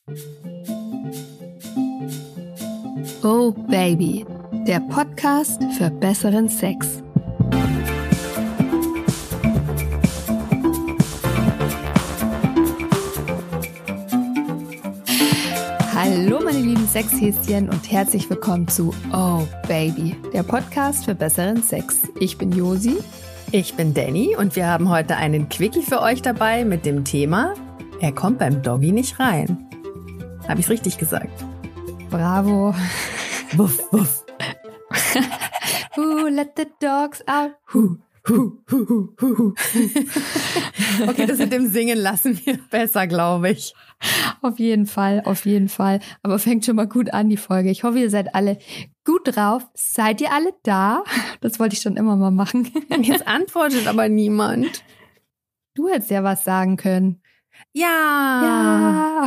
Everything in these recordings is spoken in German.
Oh Baby, der Podcast für besseren Sex. Hallo meine lieben Sexhäschen und herzlich willkommen zu Oh Baby, der Podcast für besseren Sex. Ich bin Josi. Ich bin Danny und wir haben heute einen Quickie für euch dabei mit dem Thema: Er kommt beim Doggy nicht rein. Habe ich's richtig gesagt? Bravo. Wuff, wuff. Who let the dogs out? Okay, das mit dem Singen lassen wir besser, glaube ich. Auf jeden Fall, auf jeden Fall. Aber fängt schon mal gut an, die Folge. Ich hoffe, ihr seid alle gut drauf. Seid ihr alle da? Das wollte ich schon immer mal machen. Jetzt antwortet aber niemand. Du hättest ja was sagen können. Ja.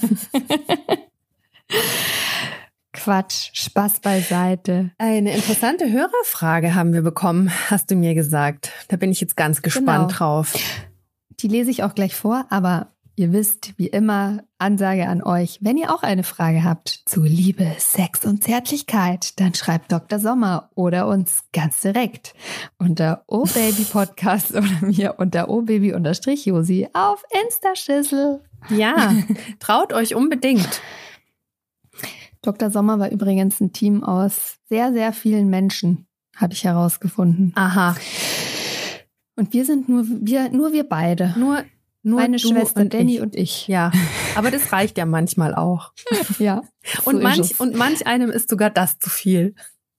Quatsch, Spaß beiseite. Eine interessante Hörerfrage haben wir bekommen, hast du mir gesagt. Da bin ich jetzt ganz gespannt drauf. Die lese ich auch gleich vor, aber ihr wisst, wie immer, Ansage an euch, wenn ihr auch eine Frage habt zu Liebe, Sex und Zärtlichkeit, dann schreibt Dr. Sommer oder uns ganz direkt unter obabypodcast oder mir unter obaby_Josi auf Instaschüssel. Ja, traut euch unbedingt. Dr. Sommer war übrigens ein Team aus sehr, sehr vielen Menschen, habe ich herausgefunden. Aha. Und wir sind nur wir beide. Nur meine du Schwester und Danny ich. und ich. Ja, aber das reicht ja manchmal auch. Ja. Und So manch einem ist sogar das zu viel.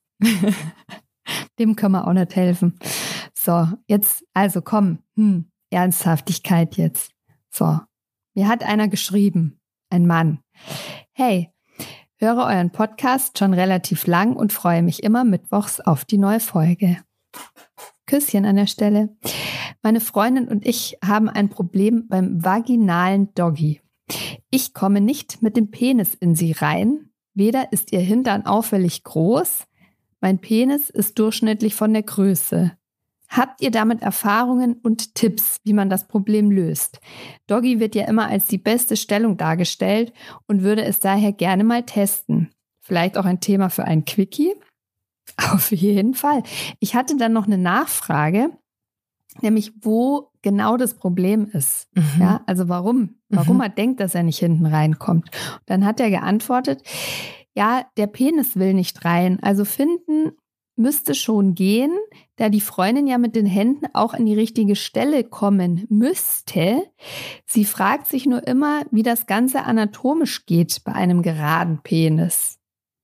Dem können wir auch nicht helfen. So, jetzt, also komm, Ernsthaftigkeit jetzt. So, mir hat einer geschrieben, ein Mann. Hey, höre euren Podcast schon relativ lang und freue mich immer mittwochs auf die neue Folge. Küsschen an der Stelle. Meine Freundin und ich haben ein Problem beim vaginalen Doggy. Ich komme nicht mit dem Penis in sie rein. Weder ist ihr Hintern auffällig groß. Mein Penis ist durchschnittlich von der Größe. Habt ihr damit Erfahrungen und Tipps, wie man das Problem löst? Doggy wird ja immer als die beste Stellung dargestellt und würde es daher gerne mal testen. Vielleicht auch ein Thema für ein Quickie? Auf jeden Fall. Ich hatte dann noch eine Nachfrage, nämlich wo genau das Problem ist. Ja, also warum er denkt, dass er nicht hinten reinkommt. Und dann hat er geantwortet, ja, der Penis will nicht rein. Also finden müsste schon gehen, da die Freundin ja mit den Händen auch in die richtige Stelle kommen müsste. Sie fragt sich nur immer, wie das Ganze anatomisch geht bei einem geraden Penis.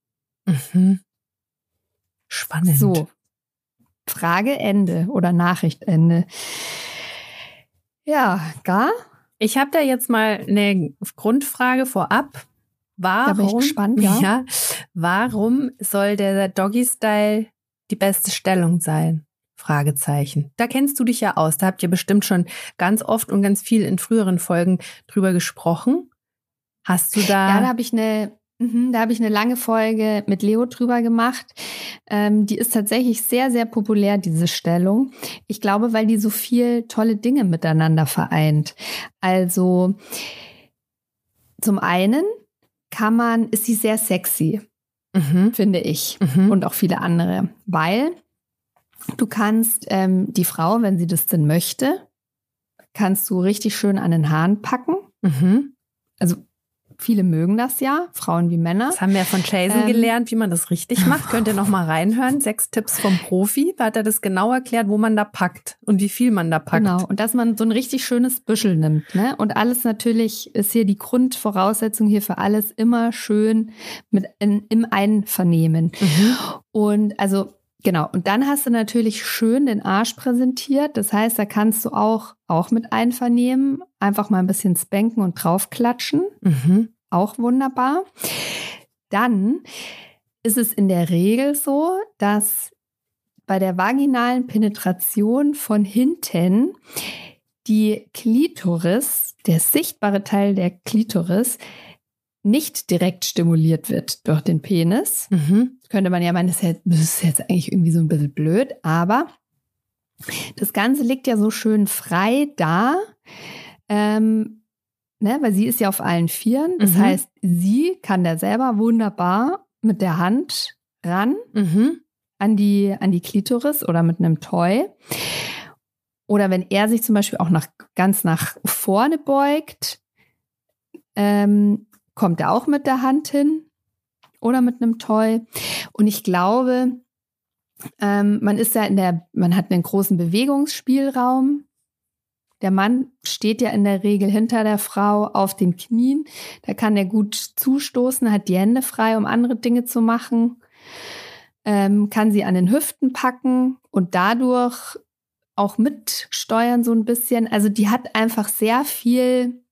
Spannend. So, Frage Ende oder Nachricht Ende. Ja, gar? Ich habe da jetzt mal eine Grundfrage vorab. Da bin ich gespannt, ja. Warum soll der Doggy-Style die beste Stellung sein? Fragezeichen. Da kennst du dich ja aus. Da habt ihr bestimmt schon ganz oft und ganz viel in früheren Folgen drüber gesprochen. Hast du da... Ja, da habe ich eine lange Folge mit Leo drüber gemacht. Die ist tatsächlich sehr, sehr populär, diese Stellung. Ich glaube, weil die so viel tolle Dinge miteinander vereint. Also zum einen ist sie sehr sexy, finde ich, und auch viele andere, weil du kannst die Frau, wenn sie das denn möchte, kannst du richtig schön an den Haaren packen. Also viele mögen das ja, Frauen wie Männer. Das haben wir ja von Jason gelernt, wie man das richtig macht. Könnt ihr noch mal reinhören. 6 Tipps vom Profi. Da hat er das genau erklärt, wo man da packt und wie viel man da packt. Genau, und dass man so ein richtig schönes Büschel nimmt. Ne? Und alles natürlich ist hier die Grundvoraussetzung hier für alles immer schön im Einvernehmen. Und also genau, und dann hast du natürlich schön den Arsch präsentiert. Das heißt, da kannst du auch mit Einvernehmen einfach mal ein bisschen spanken und draufklatschen. Auch wunderbar. Dann ist es in der Regel so, dass bei der vaginalen Penetration von hinten die Klitoris, der sichtbare Teil der Klitoris, nicht direkt stimuliert wird durch den Penis. Könnte man ja meinen, das ist jetzt eigentlich irgendwie so ein bisschen blöd, aber das Ganze liegt ja so schön frei da. ne, weil sie ist ja auf allen Vieren. Das heißt, sie kann da selber wunderbar mit der Hand ran an die Klitoris oder mit einem Toy. Oder wenn er sich zum Beispiel auch ganz nach vorne beugt, kommt er auch mit der Hand hin oder mit einem Toy. Und ich glaube, man hat einen großen Bewegungsspielraum. Der Mann steht ja in der Regel hinter der Frau auf den Knien. Da kann er gut zustoßen, hat die Hände frei, um andere Dinge zu machen. Kann sie an den Hüften packen und dadurch auch mitsteuern so ein bisschen. Also die hat einfach sehr viel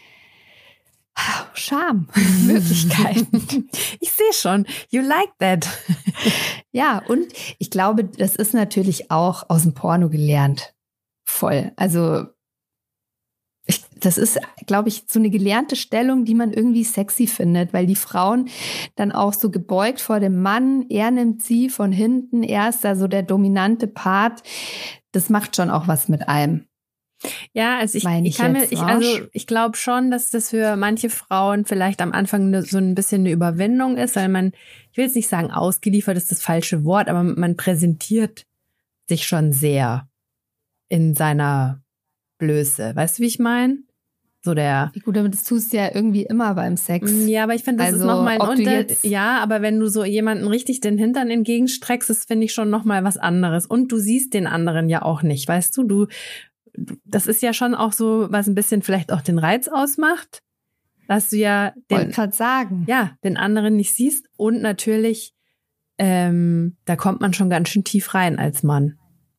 Charme-Möglichkeiten. Ich sehe schon, you like that. Ja, und ich glaube, das ist natürlich auch aus dem Porno gelernt. Voll. Also das ist, glaube ich, so eine gelernte Stellung, die man irgendwie sexy findet, weil die Frauen dann auch so gebeugt vor dem Mann, er nimmt sie von hinten, er ist da so der dominante Part. Das macht schon auch was mit einem. Ja, also ich glaube schon, dass das für manche Frauen vielleicht am Anfang so ein bisschen eine Überwindung ist, weil ich will jetzt nicht sagen, ausgeliefert ist das falsche Wort, aber man präsentiert sich schon sehr in seiner Blöße. Weißt du, wie ich meine? So Gut, aber das tust du ja irgendwie immer beim Sex. Ja, aber ich finde, das ist nochmal ein Unterschied. Ja, aber wenn du so jemanden richtig den Hintern entgegenstreckst, das finde ich schon nochmal was anderes. Und du siehst den anderen ja auch nicht, weißt du? Das ist ja schon auch so, was ein bisschen vielleicht auch den Reiz ausmacht, dass du ja den anderen nicht siehst. Und natürlich, da kommt man schon ganz schön tief rein als Mann.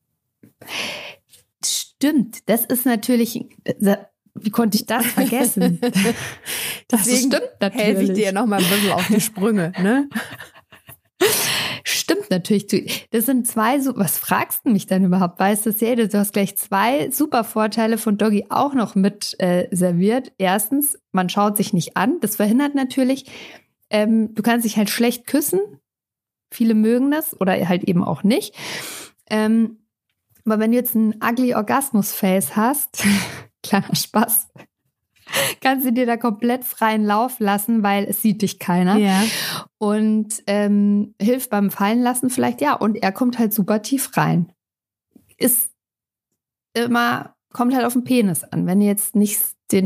Stimmt, das ist natürlich, wie konnte ich das vergessen? Deswegen helfe ich dir nochmal ein bisschen auf die Sprünge, ne? Stimmt natürlich. Das sind was fragst du mich denn überhaupt? Weißt du, du hast gleich 2 super Vorteile von Doggy auch noch mit serviert. Erstens, man schaut sich nicht an. Das verhindert natürlich, du kannst dich halt schlecht küssen. Viele mögen das oder halt eben auch nicht. Aber wenn du jetzt ein ugly Orgasmus-Face hast, kleiner Spaß, kannst du dir da komplett freien Lauf lassen, weil es sieht dich keiner. Ja. Und hilft beim Fallenlassen vielleicht, ja. Und er kommt halt super tief rein. Kommt halt auf den Penis an. Wenn du jetzt nicht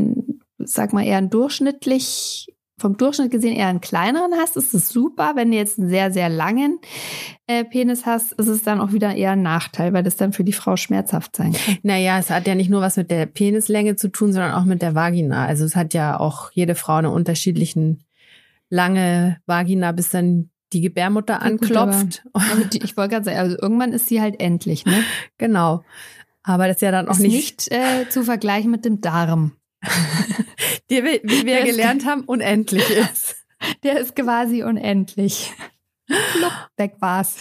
vom Durchschnitt gesehen eher einen kleineren hast, ist es super. Wenn du jetzt einen sehr, sehr langen Penis hast, ist es dann auch wieder eher ein Nachteil, weil das dann für die Frau schmerzhaft sein kann. Naja, es hat ja nicht nur was mit der Penislänge zu tun, sondern auch mit der Vagina. Also es hat ja auch jede Frau eine unterschiedlichen lange Vagina, bis dann die Gebärmutter anklopft. Aber ich wollte gerade sagen, also irgendwann ist sie halt endlich, ne? Genau. Aber das ist ja dann auch nicht zu vergleichen mit dem Darm. Der, wie wir gelernt haben, unendlich ist. Der ist quasi unendlich. Weg war's.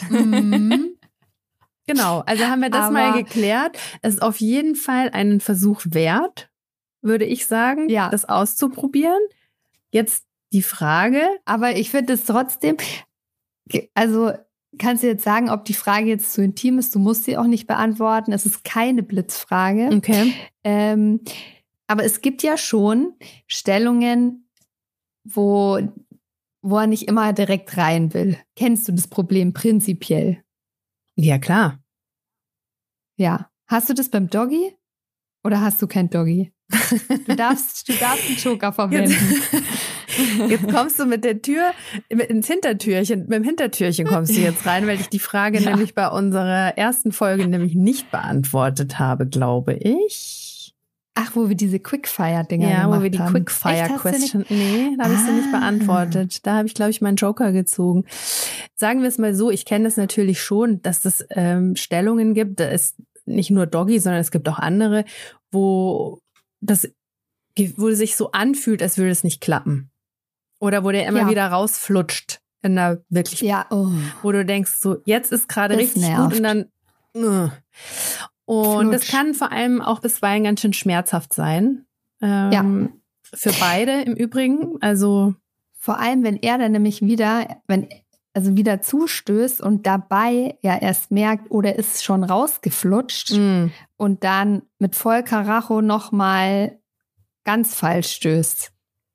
Genau, also haben wir das mal geklärt. Es ist auf jeden Fall einen Versuch wert, würde ich sagen, das auszuprobieren. Jetzt die Frage. Aber ich finde es trotzdem, also kannst du jetzt sagen, ob die Frage jetzt zu intim ist? Du musst sie auch nicht beantworten. Es ist keine Blitzfrage. Okay. Aber es gibt ja schon Stellungen, wo er nicht immer direkt rein will. Kennst du das Problem prinzipiell? Ja, klar. Ja. Hast du das beim Doggy? Oder hast du kein Doggy? Du darfst einen Joker verwenden. Jetzt kommst du mit der Tür ins Hintertürchen. Mit dem Hintertürchen kommst du jetzt rein, weil ich die Frage nämlich bei unserer ersten Folge nämlich nicht beantwortet habe, glaube ich. Ach, wo wir diese Quickfire-Dinger gemacht haben. Ja, wo wir die Quickfire-Question. Nee, da habe ich sie nicht beantwortet. Da habe ich, glaube ich, meinen Joker gezogen. Sagen wir es mal so, ich kenne das natürlich schon, dass es Stellungen gibt. Da ist nicht nur Doggy, sondern es gibt auch andere, wo sich so anfühlt, als würde es nicht klappen. Oder wo der immer wieder rausflutscht. In der wirklich, wo du denkst, so, jetzt ist gerade richtig nervt. Gut und dann. Und das kann vor allem auch bisweilen ganz schön schmerzhaft sein. Für beide im Übrigen. Also vor allem, wenn er dann nämlich wieder zustößt und dabei ja erst merkt, oder ist schon rausgeflutscht und dann mit voll Karacho nochmal ganz falsch stößt.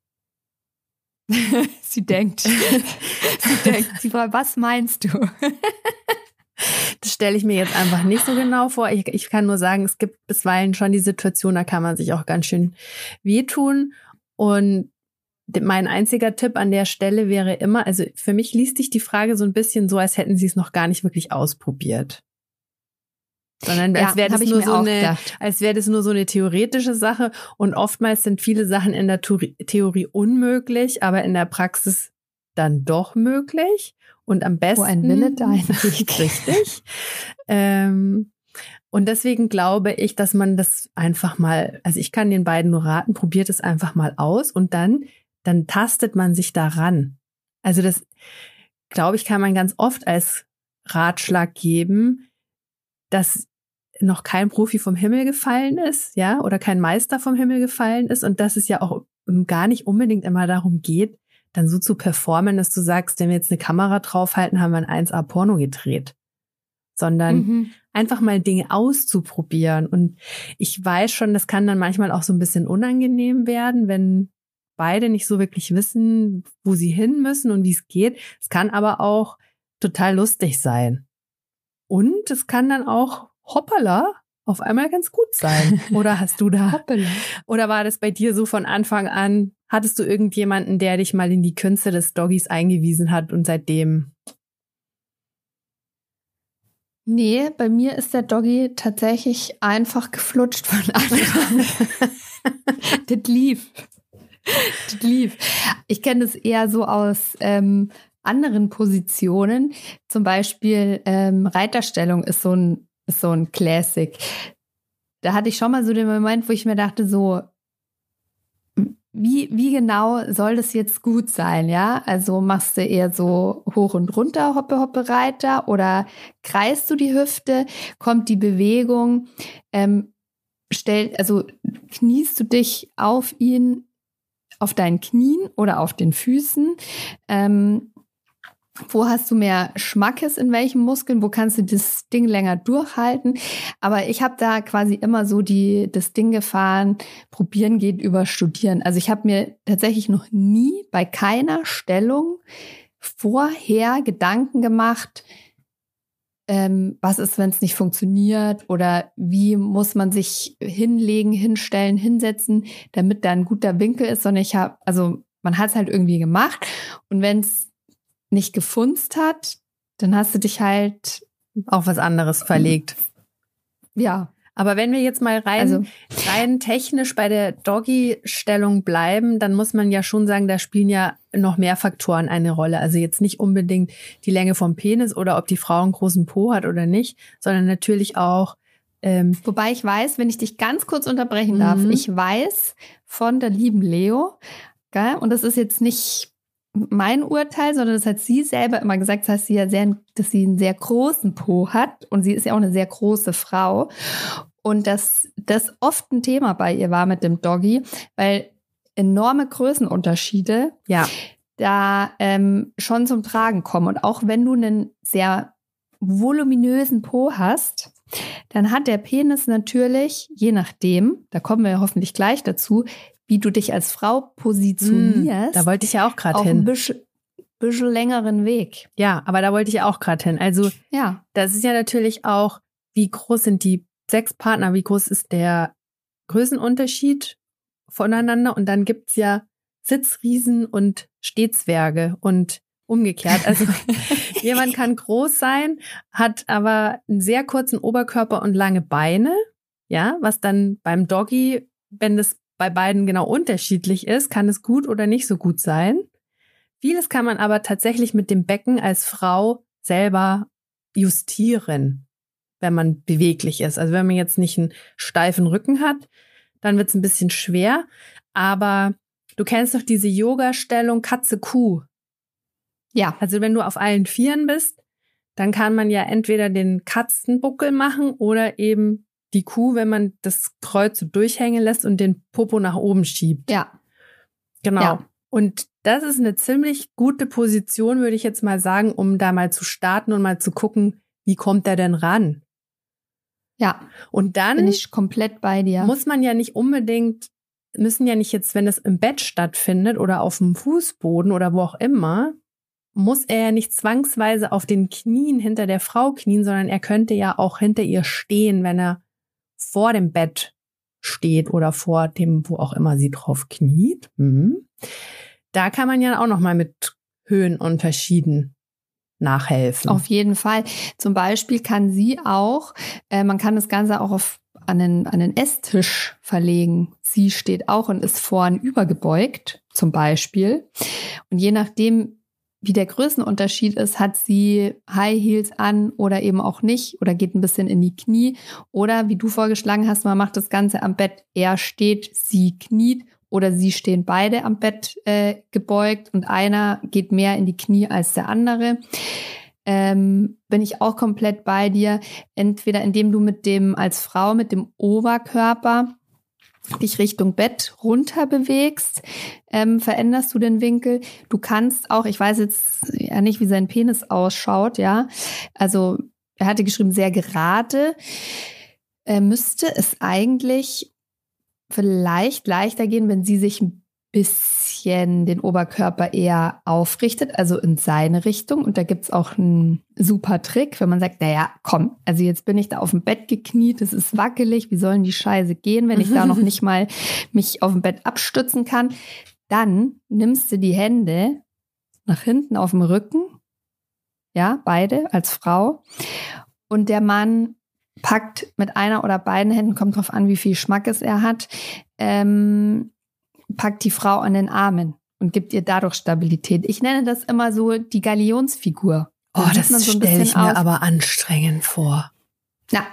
Sie denkt, sie fragt, was meinst du? Das stelle ich mir jetzt einfach nicht so genau vor. Ich kann nur sagen, es gibt bisweilen schon die Situation, da kann man sich auch ganz schön wehtun. Und mein einziger Tipp an der Stelle wäre immer, also für mich liest sich die Frage so ein bisschen so, als hätten sie es noch gar nicht wirklich ausprobiert. Sondern als wäre das nur so eine theoretische Sache. Und oftmals sind viele Sachen in der Theorie unmöglich, aber in der Praxis dann doch möglich. Und am besten. Wo ein Wille, da ein Weg. Richtig. Und deswegen glaube ich, dass man das einfach mal, also ich kann den beiden nur raten, probiert es einfach mal aus und dann tastet man sich daran. Also das, glaube ich, kann man ganz oft als Ratschlag geben, dass noch kein Profi vom Himmel gefallen ist, ja, oder kein Meister vom Himmel gefallen ist und dass es ja auch gar nicht unbedingt immer darum geht, dann so zu performen, dass du sagst, wenn wir jetzt eine Kamera draufhalten, haben wir ein 1A-Porno gedreht. Sondern einfach mal Dinge auszuprobieren. Und ich weiß schon, das kann dann manchmal auch so ein bisschen unangenehm werden, wenn beide nicht so wirklich wissen, wo sie hin müssen und wie es geht. Es kann aber auch total lustig sein. Und es kann dann auch, hoppala, auf einmal ganz gut sein. Oder hast du da, Hoppala. Oder war das bei dir so von Anfang an, hattest du irgendjemanden, der dich mal in die Künste des Doggys eingewiesen hat und seitdem? Nee, bei mir ist der Doggy tatsächlich einfach geflutscht von Anfang an. Das lief. Ich kenne das eher so aus anderen Positionen. Zum Beispiel Reiterstellung ist so ein Classic. Da hatte ich schon mal so den Moment, wo ich mir dachte, so, wie genau soll das jetzt gut sein, ja? Also machst du eher so hoch und runter, Hoppe, Hoppe, Reiter oder kreist du die Hüfte? Kommt die Bewegung? Kniest du dich auf ihn, auf deinen Knien oder auf den Füßen? Wo hast du mehr Schmackes in welchen Muskeln? Wo kannst du das Ding länger durchhalten? Aber ich habe da quasi immer so das Ding gefahren, probieren geht über studieren. Also ich habe mir tatsächlich noch nie bei keiner Stellung vorher Gedanken gemacht, was ist, wenn es nicht funktioniert oder wie muss man sich hinlegen, hinstellen, hinsetzen, damit da ein guter Winkel ist, sondern man hat es halt irgendwie gemacht und wenn es nicht gefunzt hat, dann hast du dich halt auf was anderes verlegt. Ja. Aber wenn wir jetzt mal rein technisch bei der Doggy-Stellung bleiben, dann muss man ja schon sagen, da spielen ja noch mehr Faktoren eine Rolle. Also jetzt nicht unbedingt die Länge vom Penis oder ob die Frau einen großen Po hat oder nicht, sondern natürlich auch wobei ich weiß, wenn ich dich ganz kurz unterbrechen darf, ich weiß von der lieben Leo, gell? Und das ist jetzt nicht mein Urteil, sondern das hat sie selber immer gesagt, dass sie einen sehr großen Po hat und sie ist ja auch eine sehr große Frau und dass das oft ein Thema bei ihr war mit dem Doggy, weil enorme Größenunterschiede da schon zum Tragen kommen und auch wenn du einen sehr voluminösen Po hast, dann hat der Penis natürlich, je nachdem, da kommen wir hoffentlich gleich dazu, wie du dich als Frau positionierst. Da wollte ich ja auch gerade hin. Einen bisschen längeren Weg. Ja, aber da wollte ich ja auch gerade hin. Also das ist ja natürlich auch, wie groß sind die Sexpartner, wie groß ist der Größenunterschied voneinander und dann gibt's ja Sitzriesen und Stehzwerge und umgekehrt. Also jemand kann groß sein, hat aber einen sehr kurzen Oberkörper und lange Beine, ja, was dann beim Doggy, wenn das bei beiden genau unterschiedlich ist, kann es gut oder nicht so gut sein. Vieles kann man aber tatsächlich mit dem Becken als Frau selber justieren, wenn man beweglich ist. Also wenn man jetzt nicht einen steifen Rücken hat, dann wird es ein bisschen schwer. Aber du kennst doch diese Yoga-Stellung Katze-Kuh. Ja. Also wenn du auf allen Vieren bist, dann kann man ja entweder den Katzenbuckel machen oder eben die Kuh, wenn man das Kreuz so durchhängen lässt und den Popo nach oben schiebt. Ja. Genau. Ja. Und das ist eine ziemlich gute Position, würde ich jetzt mal sagen, um da mal zu starten und mal zu gucken, wie kommt der denn ran? Ja. Und dann bin ich komplett bei dir. Muss man ja nicht unbedingt müssen ja nicht jetzt, wenn es im Bett stattfindet oder auf dem Fußboden oder wo auch immer, muss er ja nicht zwangsweise auf den Knien hinter der Frau knien, sondern er könnte ja auch hinter ihr stehen, wenn er vor dem Bett steht oder vor dem, wo auch immer sie drauf kniet. Da kann man ja auch noch mal mit Höhenunterschieden nachhelfen. Auf jeden Fall. Zum Beispiel kann sie auch, man kann das Ganze auch an den Esstisch verlegen. Sie steht auch und ist vorn übergebeugt, zum Beispiel. Und je nachdem, wie der Größenunterschied ist, hat sie High Heels an oder eben auch nicht oder geht ein bisschen in die Knie. Oder wie du vorgeschlagen hast, man macht das Ganze am Bett. Er steht, sie kniet oder sie stehen beide am Bett gebeugt und einer geht mehr in die Knie als der andere. Bin ich auch komplett bei dir. Entweder indem du als Frau mit dem Oberkörper dich Richtung Bett runter bewegst, veränderst du den Winkel. Du kannst auch, ich weiß jetzt ja nicht, wie sein Penis ausschaut, ja. Also er hatte geschrieben, sehr gerade. Müsste es eigentlich vielleicht leichter gehen, wenn sie sich ein bisschen den Oberkörper eher aufrichtet, also in seine Richtung. Und da gibt's auch einen super Trick, wenn man sagt, naja, komm, also jetzt bin ich da auf dem Bett gekniet, es ist wackelig, wie sollen die Scheiße gehen, wenn ich da noch nicht mal mich auf dem Bett abstützen kann? Dann nimmst du die Hände nach hinten auf dem Rücken, ja, beide als Frau. Und der Mann packt mit einer oder beiden Händen, kommt drauf an, wie viel Schmackes er hat, packt die Frau an den Armen und gibt ihr dadurch Stabilität. Ich nenne das immer so die Galionsfigur. Oh, das so stelle ich mir aber anstrengend vor. Na,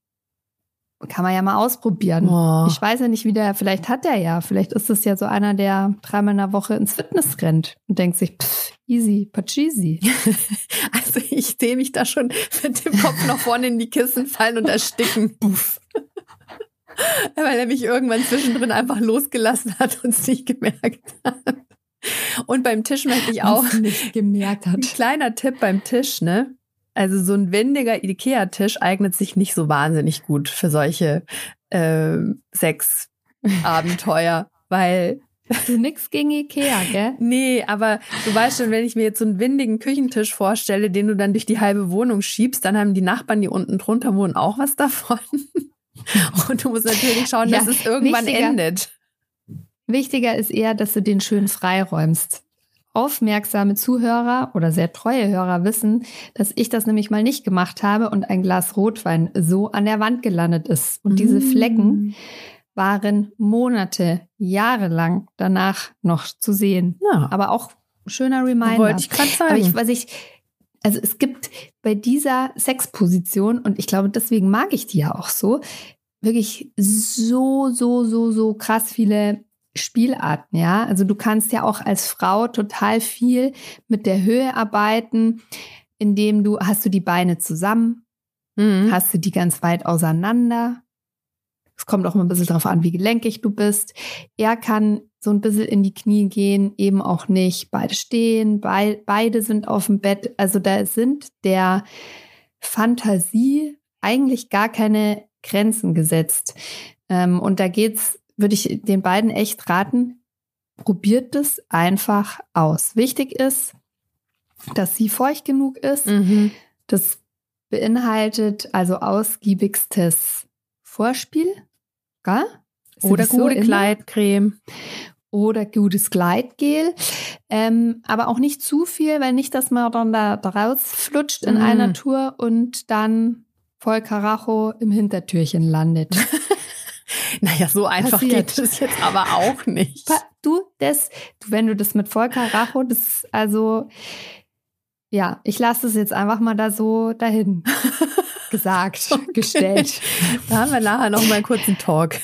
kann man ja mal ausprobieren. Oh. Ich weiß ja nicht, vielleicht hat er ja, vielleicht ist es ja so einer, der 3-mal in der Woche ins Fitness rennt und denkt sich, easy, pachisi. Also ich sehe mich da schon mit dem Kopf nach vorne in die Kissen fallen und ersticken. Puff. Weil er mich irgendwann zwischendrin einfach losgelassen hat und es nicht gemerkt hat. Und beim Tisch möchte ich auch nicht gemerkt hat. Ein kleiner Tipp beim Tisch, ne? Also so ein wendiger Ikea-Tisch eignet sich nicht so wahnsinnig gut für solche Sexabenteuer, weil du nix gegen Ikea, gell? Nee, aber du weißt schon, wenn ich mir jetzt so einen windigen Küchentisch vorstelle, den du dann durch die halbe Wohnung schiebst, dann haben die Nachbarn, die unten drunter wohnen, auch was davon. Und du musst natürlich schauen, dass es irgendwann endet. Wichtiger ist eher, dass du den schön freiräumst. Aufmerksame Zuhörer oder sehr treue Hörer wissen, dass ich das nämlich mal nicht gemacht habe und ein Glas Rotwein so an der Wand gelandet ist. Und diese Flecken waren Monate, jahrelang danach noch zu sehen. Ja. Aber auch schöner Reminder. Wollte ich gerade sagen. Aber also es gibt bei dieser Sexposition, und ich glaube, deswegen mag ich die ja auch so, wirklich so krass viele Spielarten, ja. Also du kannst ja auch als Frau total viel mit der Höhe arbeiten, indem hast du die Beine zusammen, hast du die ganz weit auseinander. Es kommt auch mal ein bisschen darauf an, wie gelenkig du bist. Er kann so ein bisschen in die Knie gehen, eben auch nicht. Beide stehen, beide sind auf dem Bett. Also da sind der Fantasie eigentlich gar keine Grenzen gesetzt. Und da würde ich den beiden echt raten, probiert es einfach aus. Wichtig ist, dass sie feucht genug ist. Das beinhaltet also ausgiebigstes Vorspiel. Gell? Oder gute Gleitcreme. Oder gutes Gleitgel. Aber auch nicht zu viel, weil nicht, dass man dann da rausflutscht in einer Tour und dann voll Karacho im Hintertürchen landet. Naja, so einfach geht es jetzt aber auch nicht. Wenn du das mit voll Karacho, ja, ich lasse es jetzt einfach mal da so dahin gesagt, okay. Gestellt. Da haben wir nachher noch mal einen kurzen Talk.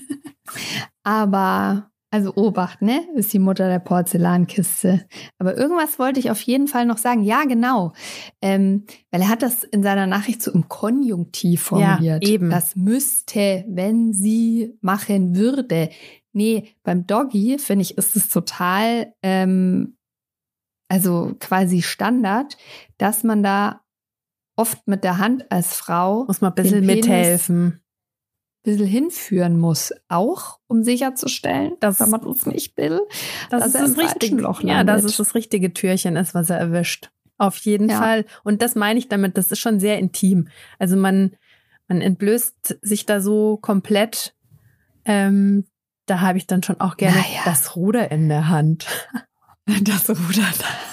Aber, also Obacht, ne? Ist die Mutter der Porzellankiste. Aber irgendwas wollte ich auf jeden Fall noch sagen. Ja, genau. Weil er hat das in seiner Nachricht so im Konjunktiv formuliert. Ja, eben. Das müsste, wenn sie machen würde. Nee, beim Doggy, finde ich, ist es total, also quasi Standard, dass man da oft mit der Hand als Frau muss man ein bisschen mithelfen. bisschen hinführen muss, auch um sicherzustellen, dass wenn man das nicht will, dass er im falschen Loch landet. Ja, dass es das richtige Türchen ist, was er erwischt. Auf jeden Fall. Und das meine ich damit, das ist schon sehr intim. Also man entblößt sich da so komplett. Da habe ich dann schon auch gerne das Ruder in der Hand. Das Ruder.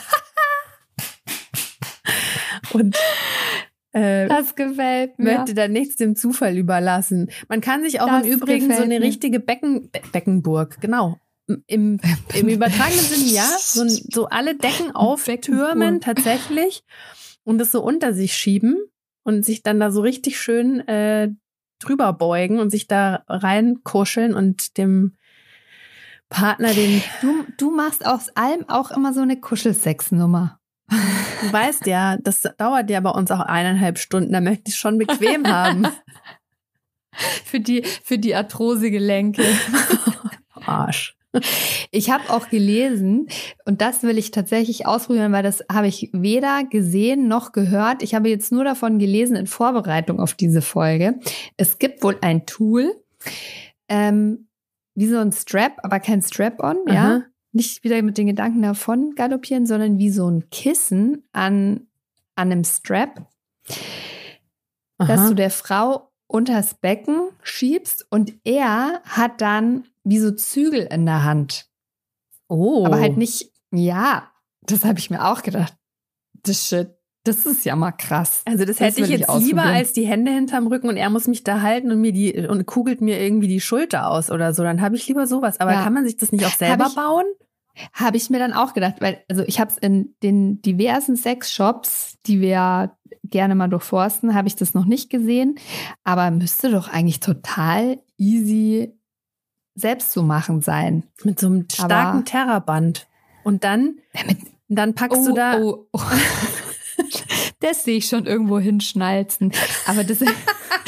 Und das gefällt mir. Möchte da nichts dem Zufall überlassen. Man kann sich auch im Übrigen so eine richtige Beckenburg, genau, im übertragenen Sinne, ja, so alle Decken auftürmen tatsächlich und das so unter sich schieben und sich dann da so richtig schön drüber beugen und sich da reinkuscheln und dem Partner den... Du machst aus allem auch immer so eine Kuschelsex-Nummer. Du weißt ja, das dauert ja bei uns auch 1,5 Stunden, da möchte ich schon bequem haben. Für die Arthrosegelenke. Arsch. Ich habe auch gelesen, und das will ich tatsächlich ausprobieren, weil das habe ich weder gesehen noch gehört. Ich habe jetzt nur davon gelesen in Vorbereitung auf diese Folge. Es gibt wohl ein Tool, wie so ein Strap, aber kein Strap-on, ja. Nicht wieder mit den Gedanken davon galoppieren, sondern wie so ein Kissen an einem Strap, dass du der Frau unters Becken schiebst und er hat dann wie so Zügel in der Hand. Oh. Aber halt nicht, das habe ich mir auch gedacht. Das ist ja mal krass. Also das hätte ich jetzt lieber als die Hände hinterm Rücken und er muss mich da halten und kugelt mir irgendwie die Schulter aus oder so. Dann habe ich lieber sowas. Aber kann man sich das nicht auch selber bauen? Habe ich mir dann auch gedacht, weil ich habe es in den diversen Sexshops, die wir gerne mal durchforsten, habe ich das noch nicht gesehen, aber müsste doch eigentlich total easy selbst zu machen sein. Mit so einem starken Terraband. Und dann packst du da... Oh. Das sehe ich schon irgendwo hinschnalzen. Aber das ist...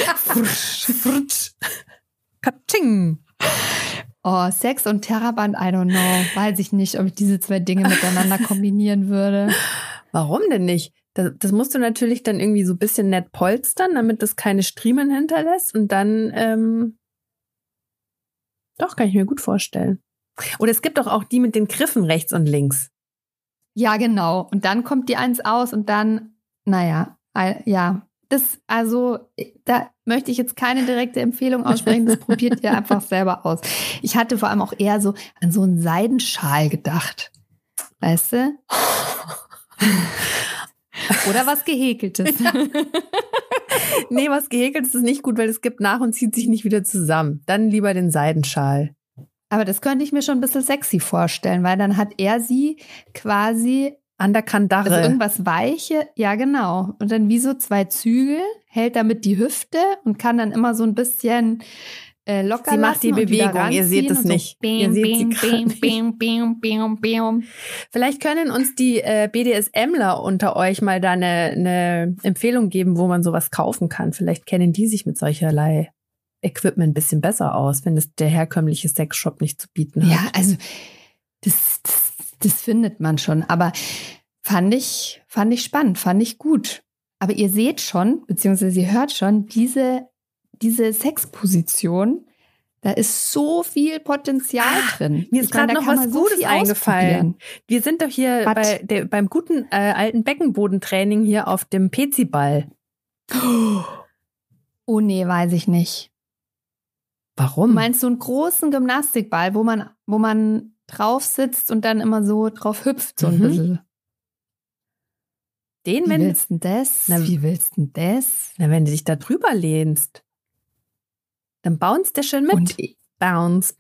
Katsching! Oh, Sex und Terraband, I don't know. Weiß ich nicht, ob ich diese zwei Dinge miteinander kombinieren würde. Warum denn nicht? Das musst du natürlich dann irgendwie so ein bisschen nett polstern, damit das keine Striemen hinterlässt. Und dann, doch, kann ich mir gut vorstellen. Oder es gibt doch auch die mit den Griffen rechts und links. Ja, genau. Und dann kommt die eins aus und dann, da möchte ich jetzt keine direkte Empfehlung aussprechen, das probiert ihr einfach selber aus. Ich hatte vor allem auch eher so an so einen Seidenschal gedacht. Weißt du? Oder was Gehäkeltes. Nee, was Gehäkeltes ist nicht gut, weil es gibt nach und zieht sich nicht wieder zusammen. Dann lieber den Seidenschal. Aber das könnte ich mir schon ein bisschen sexy vorstellen, weil dann hat er sie quasi an der Kandare. Also irgendwas Weiche, ja genau. Und dann wie so 2 Zügel, hält damit die Hüfte und kann dann immer so ein bisschen locker Sie macht die Bewegung, ihr seht es nicht. Ihr seht sie gerade. Vielleicht können uns die BDSMler unter euch mal da eine Empfehlung geben, wo man sowas kaufen kann. Vielleicht kennen die sich mit solcherlei Equipment ein bisschen besser aus, wenn es der herkömmliche Sexshop nicht zu bieten hat. Ja, also das findet man schon. Aber fand ich spannend, fand ich gut. Aber ihr seht schon, beziehungsweise ihr hört schon, diese Sexposition, da ist so viel Potenzial drin. Mir ist gerade noch was Gutes eingefallen. Wir sind doch hier beim guten alten Beckenbodentraining hier auf dem Peziball. Oh nee, weiß ich nicht. Warum? Du meinst so einen großen Gymnastikball, wo man drauf sitzt und dann immer so drauf hüpft, so ein bisschen. Wie willst du das? Na, wenn du dich da drüber lehnst, dann bounce der schön mit. Und bounce.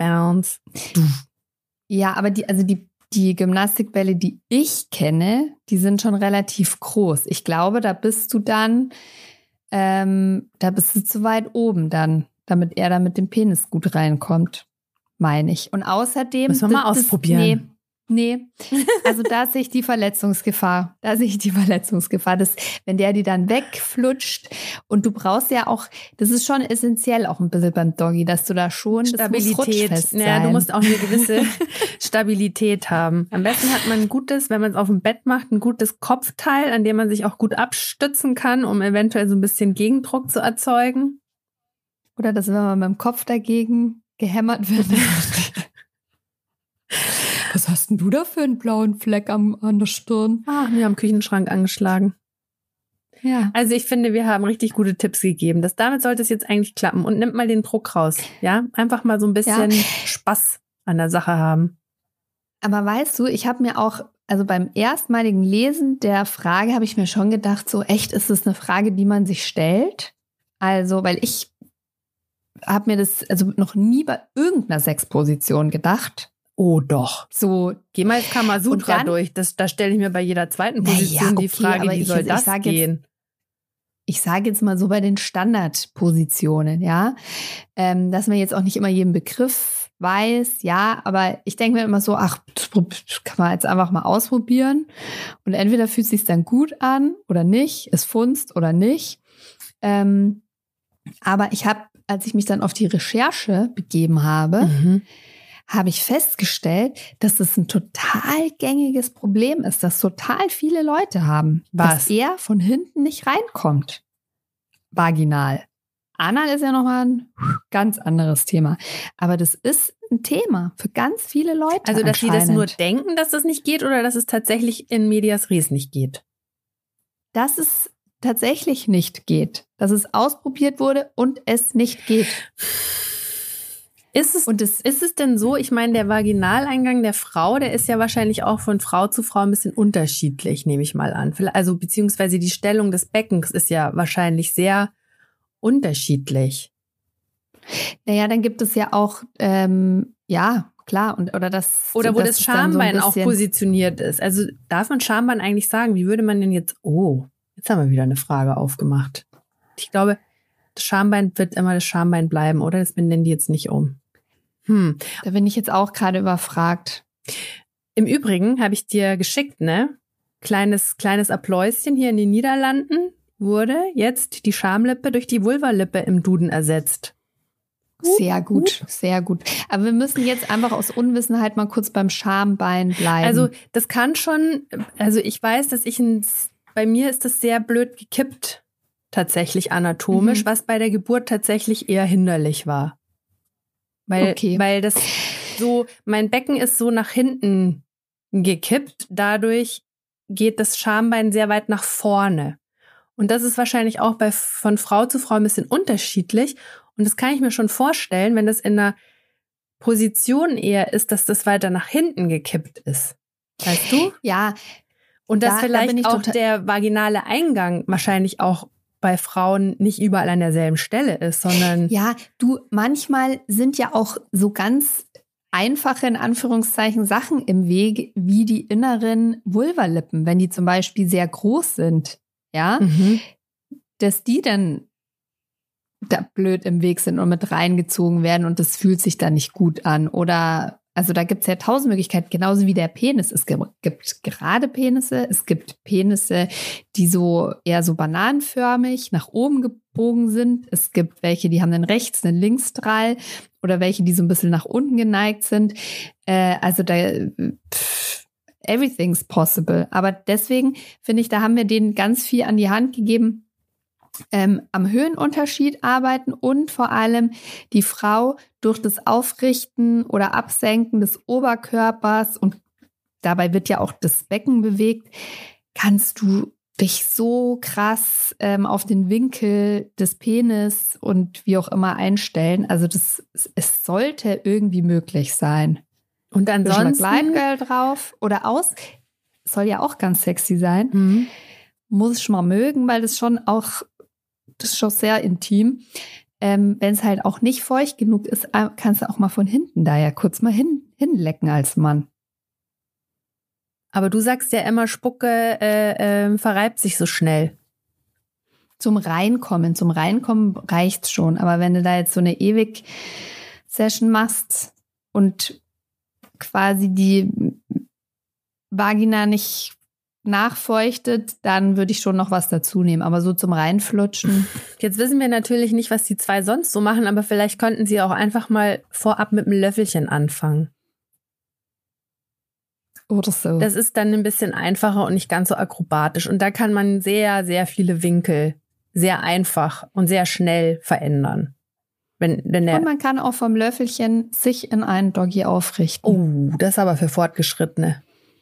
Ja, aber die Gymnastikbälle, die ich kenne, die sind schon relativ groß. Ich glaube, da bist du dann, da bist du zu weit oben dann, damit er da mit dem Penis gut reinkommt, meine ich. Und außerdem... Müssen wir mal ausprobieren. Nee, also da sehe ich die Verletzungsgefahr. Wenn der die dann wegflutscht und du brauchst ja auch, das ist schon essentiell auch ein bisschen beim Doggy, dass du da schon Stabilität, du musst auch eine gewisse Stabilität haben. Am besten hat man ein gutes, wenn man es auf dem Bett macht, ein gutes Kopfteil, an dem man sich auch gut abstützen kann, um eventuell so ein bisschen Gegendruck zu erzeugen. Oder dass wenn man mit dem Kopf dagegen gehämmert wird. Was hast denn du da für einen blauen Fleck an der Stirn? Mir am Küchenschrank angeschlagen. Ja. Also ich finde, wir haben richtig gute Tipps gegeben. Damit sollte es jetzt eigentlich klappen. Und nimmt mal den Druck raus. Ja, einfach mal so ein bisschen Spaß an der Sache haben. Aber weißt du, ich habe mir auch, also beim erstmaligen Lesen der Frage habe ich mir schon gedacht, so echt, ist es eine Frage, die man sich stellt? Also, weil ich habe mir das also noch nie bei irgendeiner Sexposition gedacht. Oh doch. So, geh mal jetzt Kamasutra durch. Da stelle ich mir bei jeder zweiten Position die Frage, wie soll das gehen? Ich sage jetzt mal so bei den Standardpositionen, ja, dass man jetzt auch nicht immer jeden Begriff weiß, ja, aber ich denke mir immer so, ach, das kann man jetzt einfach mal ausprobieren und entweder fühlt es sich dann gut an oder nicht, es funzt oder nicht. Aber ich habe, als ich mich dann auf die Recherche begeben habe, habe ich festgestellt, dass es ein total gängiges Problem ist, dass total viele Leute haben, dass er von hinten nicht reinkommt. Vaginal. Anal ist ja nochmal ein ganz anderes Thema. Aber das ist ein Thema für ganz viele Leute. Also, dass sie das nur denken, dass das nicht geht oder dass es tatsächlich in medias res nicht geht? Dass es tatsächlich nicht geht. Dass es ausprobiert wurde und es nicht geht. Ist es denn so, ich meine, der Vaginaleingang der Frau, der ist ja wahrscheinlich auch von Frau zu Frau ein bisschen unterschiedlich, nehme ich mal an. Also beziehungsweise die Stellung des Beckens ist ja wahrscheinlich sehr unterschiedlich. Naja, dann gibt es ja auch, ja, klar. Oder wo das Schambein auch positioniert ist. Also darf man Schambein eigentlich sagen? Wie würde man denn jetzt, jetzt haben wir wieder eine Frage aufgemacht. Ich glaube, das Schambein wird immer das Schambein bleiben, oder? Das benennen die jetzt nicht um. Da bin ich jetzt auch gerade überfragt. Im Übrigen habe ich dir geschickt, ne? Kleines Appläuschen hier in den Niederlanden wurde jetzt die Schamlippe durch die Vulvalippe im Duden ersetzt. Sehr gut, sehr gut. Aber wir müssen jetzt einfach aus Unwissenheit mal kurz beim Schambein bleiben. Also das kann schon, also ich weiß, dass bei mir ist das sehr blöd gekippt, tatsächlich anatomisch, was bei der Geburt tatsächlich eher hinderlich war. Weil das so, mein Becken ist so nach hinten gekippt, dadurch geht das Schambein sehr weit nach vorne. Und das ist wahrscheinlich auch von Frau zu Frau ein bisschen unterschiedlich. Und das kann ich mir schon vorstellen, wenn das in einer Position eher ist, dass das weiter nach hinten gekippt ist. Weißt du? Ja. Und dass vielleicht auch der vaginale Eingang wahrscheinlich auch bei Frauen nicht überall an derselben Stelle ist, sondern... Ja, manchmal sind ja auch so ganz einfache, in Anführungszeichen, Sachen im Weg, wie die inneren Vulvalippen, wenn die zum Beispiel sehr groß sind, ja, dass die dann da blöd im Weg sind und mit reingezogen werden und das fühlt sich dann nicht gut an. Oder, also da gibt es ja 1000 Möglichkeiten, genauso wie der Penis. Es gibt gerade Penisse, es gibt Penisse, die so eher so bananenförmig nach oben gebogen sind. Es gibt welche, die haben einen Rechts-, einen Linksstrahl oder welche, die so ein bisschen nach unten geneigt sind. Also da everything's possible. Aber deswegen finde ich, da haben wir denen ganz viel an die Hand gegeben, am Höhenunterschied arbeiten und vor allem die Frau durch das Aufrichten oder Absenken des Oberkörpers, und dabei wird ja auch das Becken bewegt, kannst du dich so krass auf den Winkel des Penis und wie auch immer einstellen. Also es sollte irgendwie möglich sein. Und ansonsten Gleitgel drauf oder soll ja auch ganz sexy sein. Muss ich schon mal mögen, weil das ist schon sehr intim. Wenn es halt auch nicht feucht genug ist, kannst du auch mal von hinten da ja kurz mal hinlecken als Mann. Aber du sagst ja immer, Spucke verreibt sich so schnell. Zum Reinkommen reicht's schon. Aber wenn du da jetzt so eine Ewig-Session machst und quasi die Vagina nicht nachfeuchtet, dann würde ich schon noch was dazu nehmen. Aber so zum Reinflutschen. Jetzt wissen wir natürlich nicht, was die zwei sonst so machen, aber vielleicht könnten sie auch einfach mal vorab mit einem Löffelchen anfangen. Oder so. Das ist dann ein bisschen einfacher und nicht ganz so akrobatisch. Und da kann man sehr, sehr viele Winkel sehr einfach und sehr schnell verändern. Wenn der Und man kann auch vom Löffelchen sich in einen Doggy aufrichten. Oh, das ist aber für Fortgeschrittene.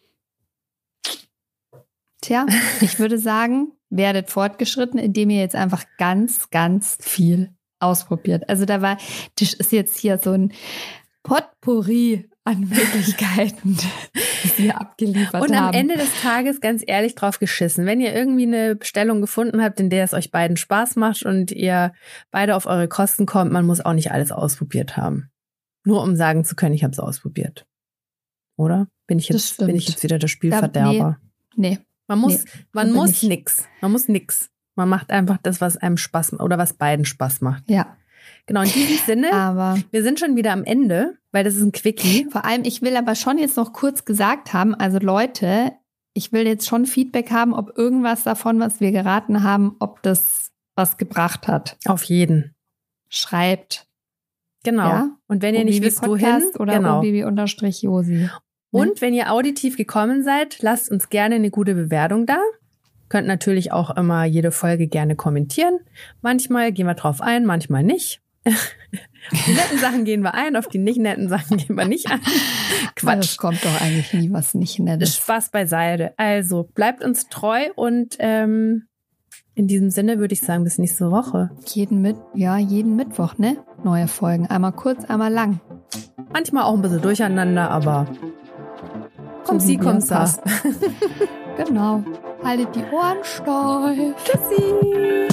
Tja, ich würde sagen, werdet fortgeschritten, indem ihr jetzt einfach ganz, ganz viel ausprobiert. Also das ist jetzt hier so ein Potpourri an Möglichkeiten, die wir abgeliefert haben. Und am Ende des Tages ganz ehrlich drauf geschissen. Wenn ihr irgendwie eine Bestellung gefunden habt, in der es euch beiden Spaß macht und ihr beide auf eure Kosten kommt, man muss auch nicht alles ausprobiert haben. Nur um sagen zu können, ich habe es ausprobiert. Oder? Bin ich jetzt wieder der Spielverderber? Nee. Man muss nix. Man muss nix. Man macht einfach das, was einem Spaß macht oder was beiden Spaß macht. Ja. Genau, in diesem Sinne, aber wir sind schon wieder am Ende, weil das ist ein Quickie. Vor allem, ich will aber schon jetzt noch kurz gesagt haben, also Leute, ich will jetzt schon Feedback haben, ob irgendwas davon, was wir geraten haben, ob das was gebracht hat. Auf jeden. Schreibt. Genau. Ja? Und wenn ihr nicht wisst, wohin, oder genau. obibi_josi. Und wenn ihr auditiv gekommen seid, lasst uns gerne eine gute Bewertung da. Könnt natürlich auch immer jede Folge gerne kommentieren. Manchmal gehen wir drauf ein, manchmal nicht. Auf die netten Sachen gehen wir ein, auf die nicht netten Sachen gehen wir nicht ein. Quatsch. Es kommt doch eigentlich nie was nicht Nettes. Spaß beiseite. Also bleibt uns treu und in diesem Sinne würde ich sagen, bis nächste Woche. Jeden Mittwoch, ne? Neue Folgen. Einmal kurz, einmal lang. Manchmal auch ein bisschen durcheinander, aber kommt das. Genau. Haltet die Ohren steif. Tschüssi.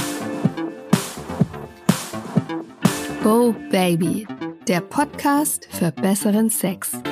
Go Baby, der Podcast für besseren Sex.